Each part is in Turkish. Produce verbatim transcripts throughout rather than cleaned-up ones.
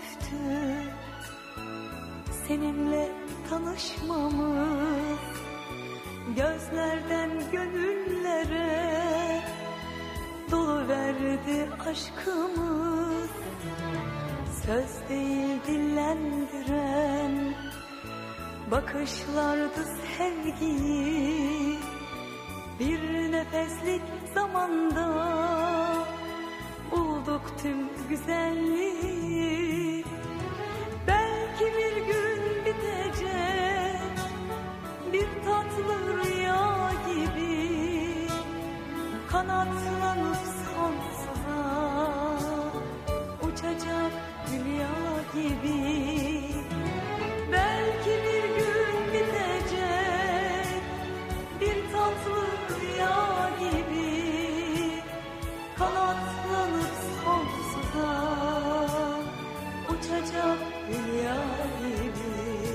tesadüftü seninle tanışmamız, gözlerden gönüllere doluverdi aşkımız. Söz değil dillendiren bakışlardı sevgiyi, bir nefeslik zamanda bulduk tüm güzelliği. Belki bir gün bitecek bir tatlı rüya gibi, kanatlanıp sonsuza uçacak hülya gibi. Belki bir gün bitecek bir tatlı rüya gibi, kanatlanıp sonsuza uçacak hülya gibi.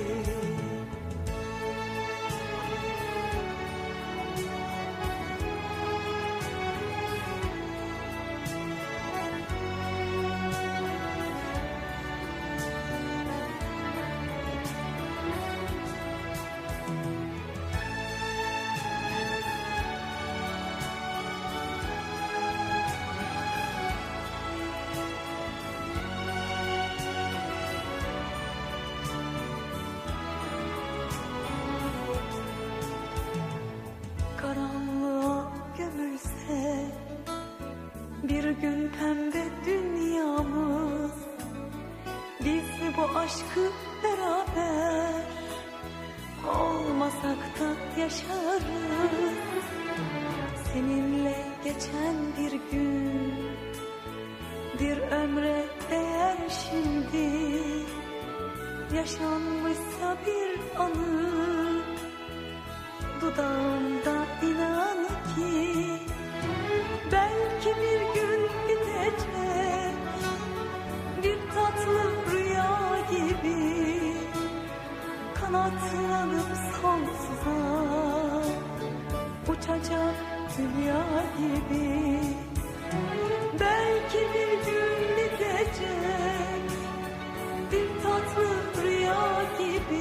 Karanlığa gömülse bir gün pembe dünyamız, biz bu aşkı beraber olmasak da yaşarız. Seninle geçen bir gün bir ömre değer şimdi, yaşanmışsa bir anı dudağımda inan ki. Belki bir gün bitecek bir tatlı rüya gibi, kanatlanıp sonsuza uçacak dünya gibi. Belki bir gün bitecek bir tatlı rüya gibi,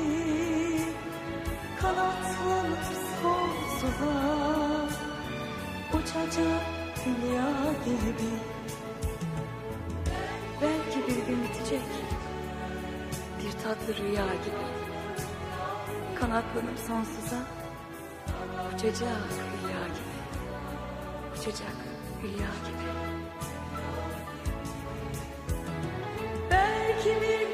kanatlanıp sonsuza uçacak dünya gibi. Belki bir gün bitecek bir tatlı rüya gibi, kanatlanıp sonsuza uçacak hülya gibi, uçacak hülya gibi. Belki bir